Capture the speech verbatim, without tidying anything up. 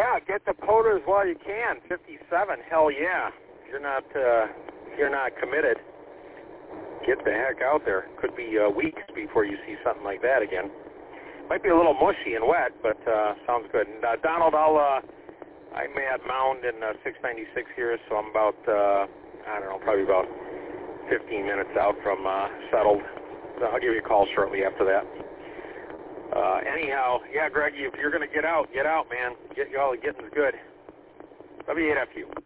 Yeah, get the poters while you can. fifty-seven, hell yeah. If you're not, uh, if you're not committed, get the heck out there. Could be uh, weeks before you see something like that again. Might be a little mushy and wet, but uh, sounds good. And uh, Donald, I'll, uh, I'm at Mound in uh, six ninety-six here, so I'm about, uh, I don't know, probably about fifteen minutes out from uh, settled. So I'll give you a call shortly after that. Uh, anyhow, yeah, Greg, if you're going to get out, get out, man. Get y'all getting's good. W eight F U.